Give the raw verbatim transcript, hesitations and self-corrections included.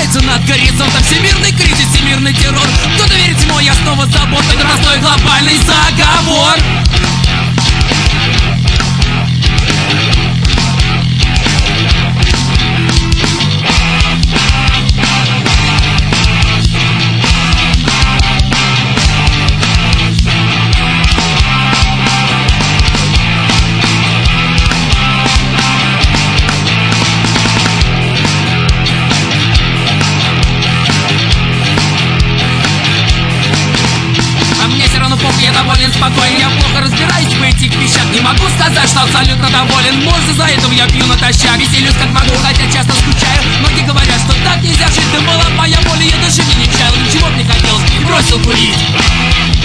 Надвигается над горизонтом всемирный кризис, всемирный террор. Кто-то верит ему, я снова забот. Это простой глобальный заговор. Я доволен, спокоен, я плохо разбираюсь в этих вещах. Не могу сказать, что абсолютно доволен. Может, за этого я пью натощак. Веселюсь как могу, хотя часто скучаю. Многие говорят, что так нельзя жить. Да была моя воля, я даже не чаял. Ничего б не хотелось, и бросил курить.